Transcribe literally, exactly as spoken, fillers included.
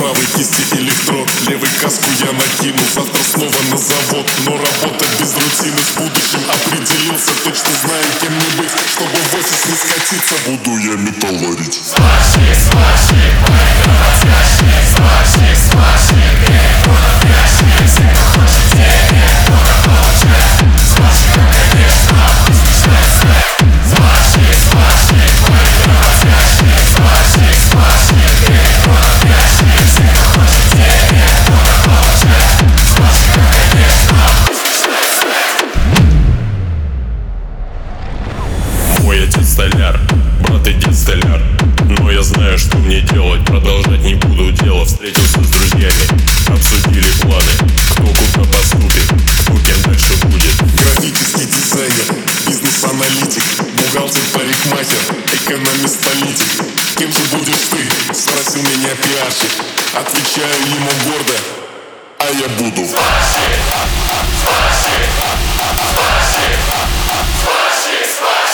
правой кисти электрод, левый каску я накину. Завтра снова на завод, но работа без рутины. В будущем определился, точно знаю, кем мне быть. Чтобы в офис не скатиться, буду я металл варить. Сварщик, сварщик, работящий, сварщик, сварщик, переходов ящик. Все, кто хочет денег, много получает. Сварщик, конечно, пусть мечтается. Сварщик, сварщик, работящий, сварщик, сварщик, переходов ящик. Все, кто хочет денег, много получает. Сварщик, конечно, пусть мечтается. Мой отец столяр, брат и дед столяр. Но я знаю, что мне делать, продолжать не буду дело. Встретился с друзьями, обсудили планы, кто куда поступит, кто кем дальше будет. Графический дизайнер, бизнес-аналитик, бухгалтер, парикмахер, экономист-политик. Кем же будешь ты? Спросил меня пиарщик. Отвечаю ему гордо, а я буду Сварщик, сварщик, сварщик, сварщик, сварщик.